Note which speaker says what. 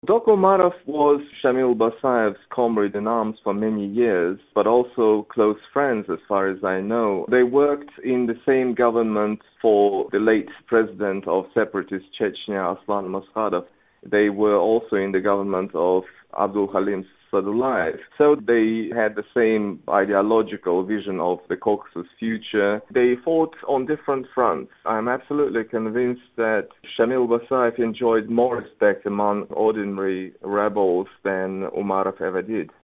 Speaker 1: Dok Umarov was Shamil Basayev's comrade in arms for many years, but also close friends as far as I know. They worked in the same government for the late president of separatist Chechnya, Aslan Maskhadov. They were also in the government of Abdul Halim Sadullayev. So they had the same ideological vision of the Caucasus future. They fought on different fronts. I'm absolutely convinced that Shamil Basayev enjoyed more respect among ordinary rebels than Umarov ever did.